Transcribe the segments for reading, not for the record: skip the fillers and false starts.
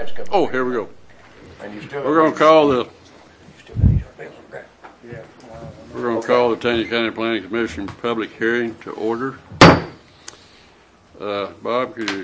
lights come on. Oh, here we go. And you still We're going to call the Yeah. we're going to call the Taney County Planning Commission public hearing to order. Bob, could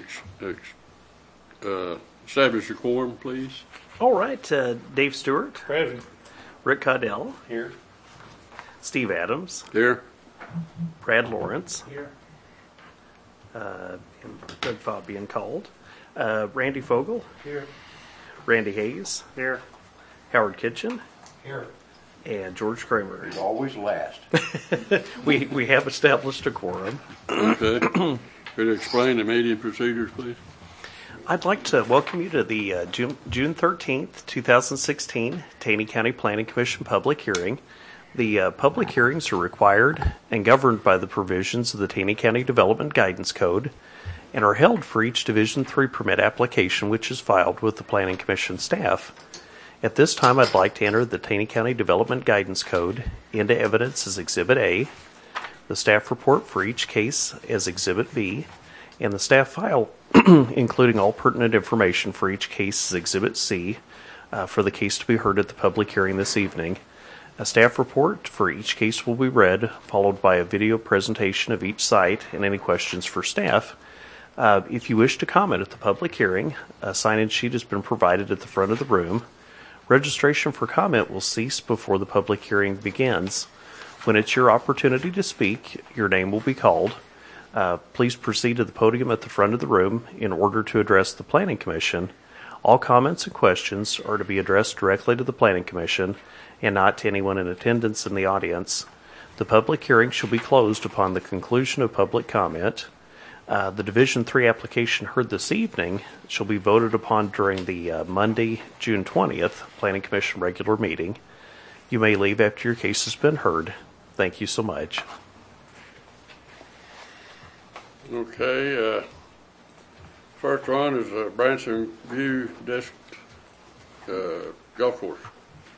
you establish your quorum, please? All right, Dave Stewart, Present. Rick Caudell, Here. Steve Adams, Here. Brad Lawrence, Here. and Doug Fabian called, Randy Fogel, Here. Randy Hayes, Here. Howard Kitchen, Here. and George Kramer. He's always last. We have established a quorum. Okay. Could you explain the meeting procedures, please? I'd like to welcome you to the June 13th, 2016 Taney County Planning Commission public hearing. The public hearings are required and governed by the provisions of the Taney County Development Guidance Code and are held for each Division III permit application which is filed with the Planning Commission staff. At this time, I'd like to enter the Taney County Development Guidance Code into evidence as Exhibit A, the staff report for each case as Exhibit B, and the staff file including all pertinent information for each case as Exhibit C for the case to be heard at the public hearing this evening. A staff report for each case will be read, followed by a video presentation of each site and any questions for staff. If you wish to comment at the public hearing, a sign-in sheet has been provided at the front of the room. Registration for comment will cease before the public hearing begins. When it's your opportunity to speak, your name will be called. Please proceed to the podium at the front of the room in order to address the Planning Commission. All comments and questions are to be addressed directly to the Planning Commission and not to anyone in attendance in the audience. The public hearing shall be closed upon the conclusion of public comment. The Division III application heard this evening shall be voted upon during the Monday, June 20th Planning Commission regular meeting. You may leave after your case has been heard. Thank you so much. Okay. First one is Branson View Disc Golf Course.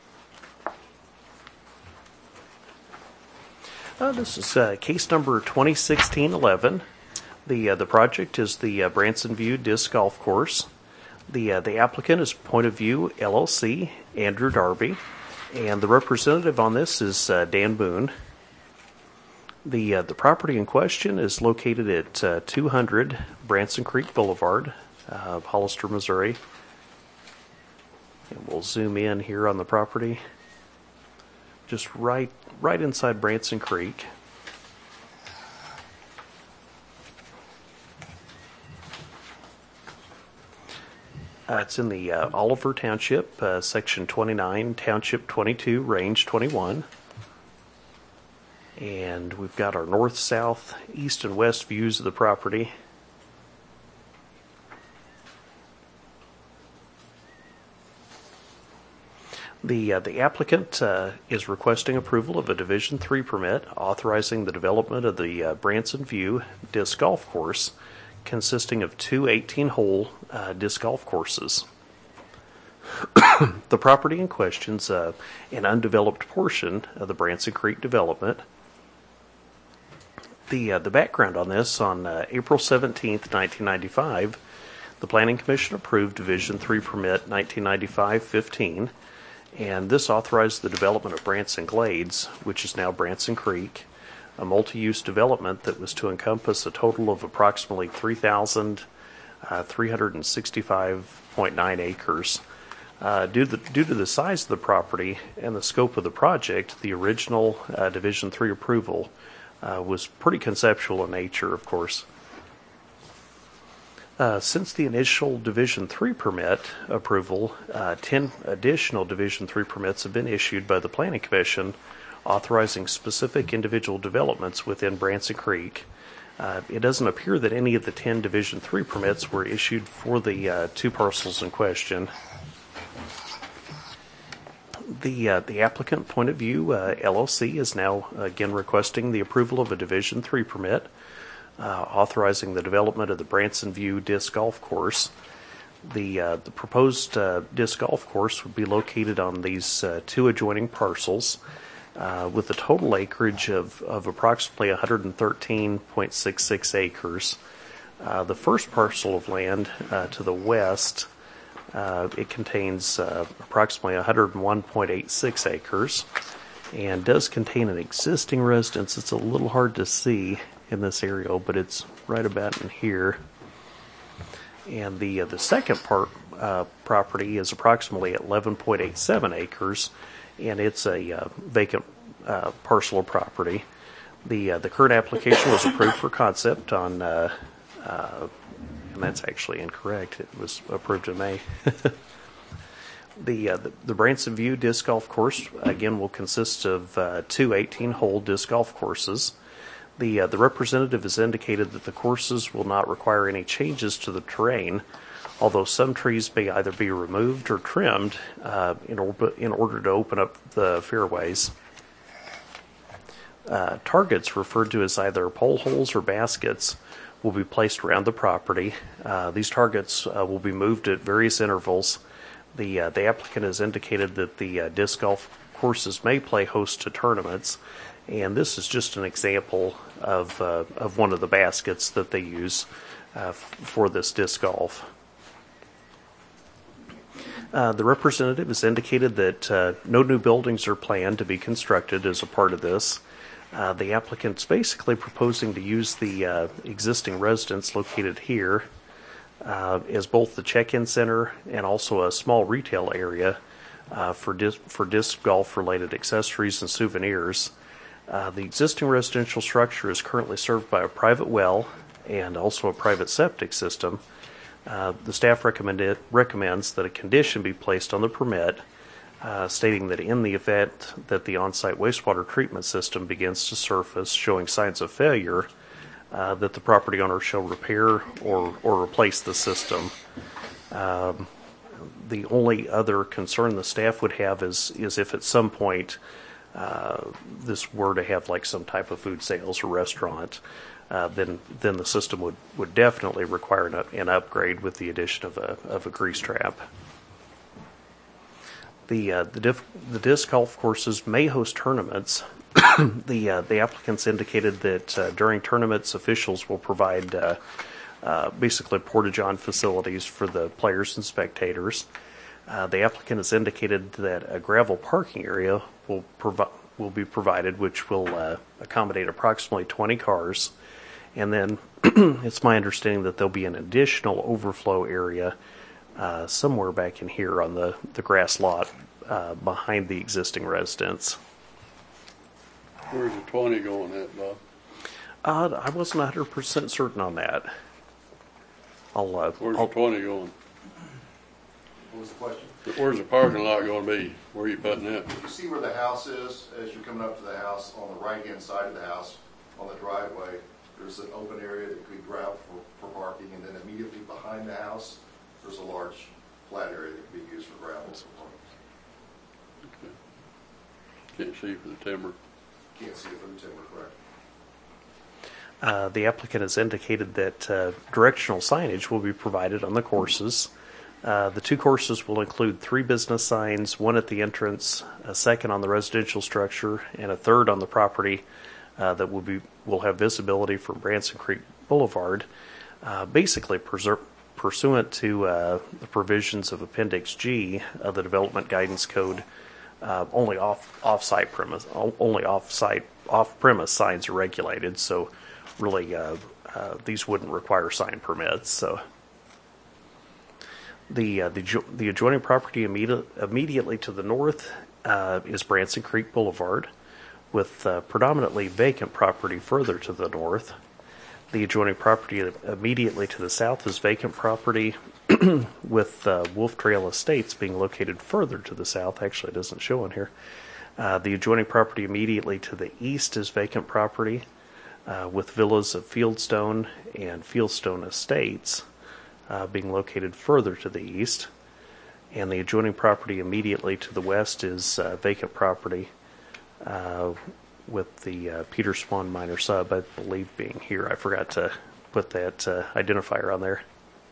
This is case number 2016-11. The project is the Branson View Disc Golf Course. The applicant is Point of View LLC, Andrew Darby, and the representative on this is Dan Boone. The property in question is located at 200 Branson Creek Boulevard, Hollister, Missouri. And we'll zoom in here on the property. Just right inside Branson Creek. It's in the Oliver Township, Section 29, Township 22, Range 21. And we've got our north, south, east, and west views of the property. The applicant is requesting approval of a Division III permit authorizing the development of the Branson View Disc Golf Course, consisting of two 18-hole disc golf courses. The property in question is an undeveloped portion of the Branson Creek development. The background on this, on April 17th, 1995, the Planning Commission approved Division III Permit 1995-15, and this authorized the development of Branson Glades, which is now Branson Creek, a multi-use development that was to encompass a total of approximately 3,365.9 acres. Due to the size of the property and the scope of the project, the original Division III approval was pretty conceptual in nature, of course. Since the initial Division III permit approval, 10 additional Division III permits have been issued by the Planning Commission authorizing specific individual developments within Branson Creek. It doesn't appear that any of the 10 Division III permits were issued for the two parcels in question. The applicant, Point of View LLC, is now again requesting the approval of a Division III permit authorizing the development of the Branson View Disc Golf Course. The proposed disc golf course would be located on these two adjoining parcels with a total acreage of approximately 113.66 acres. The first parcel of land to the west It contains approximately 101.86 acres and does contain an existing residence. It's a little hard to see in this aerial, but it's right about in here. And the second property is approximately 11.87 acres, and it's a vacant parcel of property. The current application was approved for concept on, and that's actually incorrect. It was approved in May. The Branson View Disc Golf Course, again, will consist of two 18-hole disc golf courses. The representative has indicated that the courses will not require any changes to the terrain, although some trees may either be removed or trimmed in order to open up the fairways. Targets, referred to as either pole holes or baskets, will be placed around the property. These targets will be moved at various intervals. The applicant has indicated that the disc golf courses may play host to tournaments, and this is just an example of one of the baskets that they use for this disc golf. The representative has indicated that no new buildings are planned to be constructed as a part of this. The applicant's basically proposing to use the existing residence located here as both the check-in center and also a small retail area for disc golf related accessories and souvenirs. The existing residential structure is currently served by a private well and also a private septic system. The staff recommends that a condition be placed on the permit stating that in the event that the on-site wastewater treatment system begins to surface showing signs of failure, that the property owner shall repair or replace the system. The only other concern the staff would have is if at some point this were to have like some type of food sales or restaurant, then the system would definitely require an upgrade with the addition of a grease trap. The disc golf courses may host tournaments. The applicants indicated that during tournaments, officials will provide basically porta-john facilities for the players and spectators. The applicant has indicated that a gravel parking area will be provided, which will accommodate approximately 20 cars. And then it's my understanding that there'll be an additional overflow area somewhere back in here on the grass lot behind the existing residence. Where's the 20 going at, Bob? I wasn't 100% certain on that. Where's the 20 going? What was the question? Where's the parking lot going to be? Where are you putting it? You see where the house is as you're coming up to the house, on the right-hand side of the house, on the driveway, there's an open area that could be grabbed for parking, and then immediately behind the house, there's a large flat area that could be used for gravel for parking. Okay. Can't see for the timber. Can't see it from the timber, correct? The applicant has indicated that directional signage will be provided on the courses. The two courses will include 3 business signs, one at the entrance, a second on the residential structure, and a third on the property that will have visibility from Branson Creek Boulevard. Basically, pursuant to the provisions of Appendix G of the Development Guidance Code, only off-premise signs are regulated. So, really, these wouldn't require sign permits. So. The adjoining property immediately to the north is Branson Creek Boulevard, with predominantly vacant property further to the north. The adjoining property immediately to the south is vacant property, with Wolf Trail Estates being located further to the south. Actually, it doesn't show on here. The adjoining property immediately to the east is vacant property, with villas of Fieldstone and Fieldstone Estates being located further to the east, and the adjoining property immediately to the west is vacant property with the Peter Swan Minor Sub, I believe, being here. I forgot to put that identifier on there.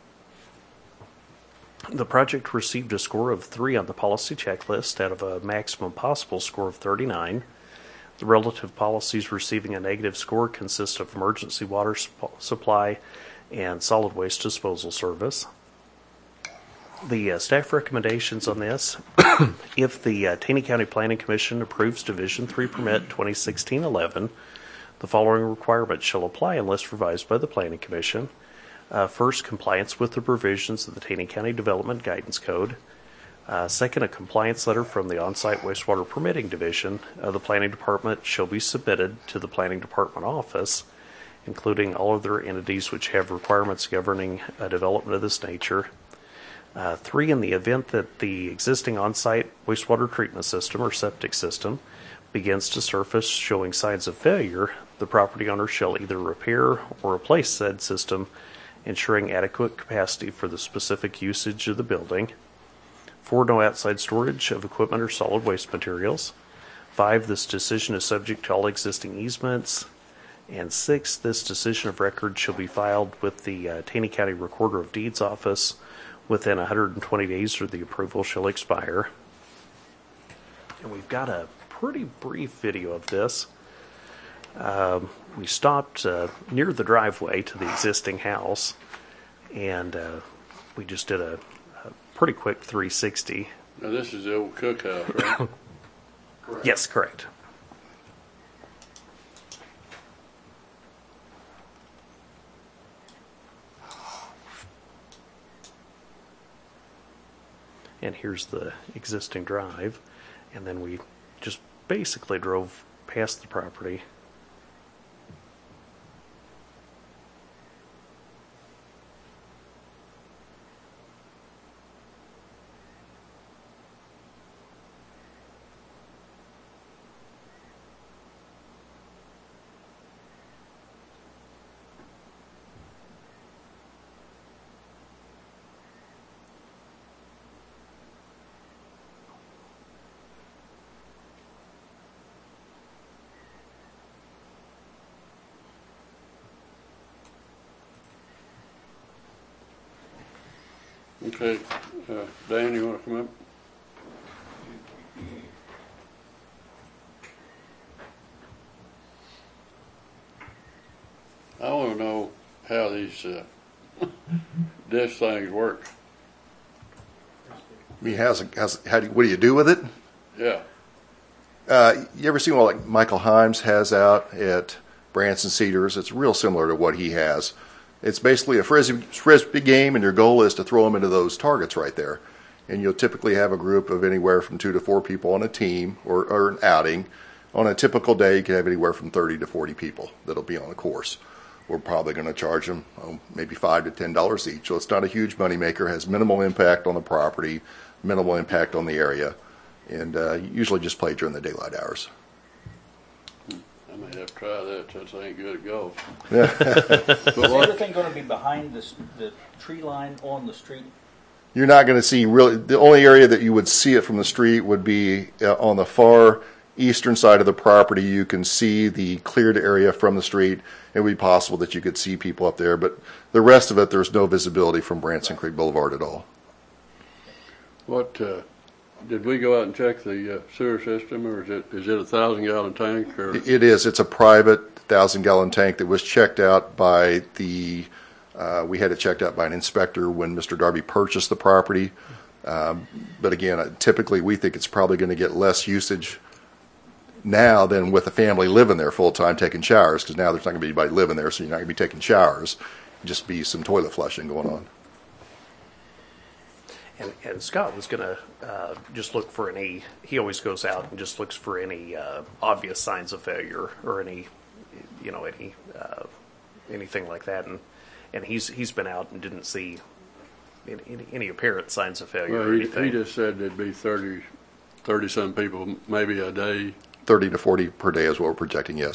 The project received a score of 3 on the policy checklist out of a maximum possible score of 39. The relative policies receiving a negative score consist of emergency water supply and solid waste disposal service. The staff recommendations on this, if the Taney County Planning Commission approves Division 3 Permit 2016-11, the following requirements shall apply unless revised by the Planning Commission. First, compliance with the provisions of the Taney County Development Guidance Code. Second, a compliance letter from the On-Site Wastewater Permitting Division of the Planning Department shall be submitted to the Planning Department office, including all of their entities which have requirements governing a development of this nature. 3, in the event that the existing on-site wastewater treatment system or septic system begins to surface showing signs of failure, the property owner shall either repair or replace said system, ensuring adequate capacity for the specific usage of the building. 4, no outside storage of equipment or solid waste materials. 5, this decision is subject to all existing easements. And 6, this decision of record shall be filed with the Taney County Recorder of Deeds office within 120 days or the approval shall expire. And we've got a pretty brief video of this. We stopped near the driveway to the existing house, and we just did a pretty quick 360. Now, this is the old cookhouse, right? Correct. Yes, correct. And here's the existing drive, and then we just basically drove past the property. Okay, Dan, you want to come up? I want to know how these dish things work. I mean, what do you do with it? Yeah. You ever seen what like Michael Himes has out at Branson Cedars? It's real similar to what he has. It's basically a frisbee game, and your goal is to throw them into those targets right there. And you'll typically have a group of anywhere from 2 to 4 people on a team or an outing. On a typical day, you can have anywhere from 30 to 40 people that'll be on the course. We're probably going to charge them maybe $5 to $10 each. So it's not a huge moneymaker. Has minimal impact on the property, minimal impact on the area, and usually just play during the daylight hours. I may have to try that since I ain't good at golf. Is everything going to be behind the tree line on the street? You're not going to see really, the only area that you would see it from the street would be on the far eastern side of the property. You can see the cleared area from the street. It would be possible that you could see people up there, but the rest of it, there's no visibility from Branson Creek Boulevard at all. What, did we go out and check the sewer system, or is it a 1,000-gallon tank? Or? It is. It's a private 1,000-gallon tank that was checked out by we had it checked out by an inspector when Mr. Darby purchased the property. But again, typically we think it's probably going to get less usage now than with a family living there full time taking showers, because now there's not going to be anybody living there, so you're not going to be taking showers. Just be some toilet flushing going on. And Scott was going to just look for any, he always goes out and just looks for any obvious signs of failure or any, anything like that. And he's been out and didn't see any apparent signs of failure Well, or anything. he just said there'd be 30-some people maybe a day. 30 to 40 per day is what we're projecting, yes.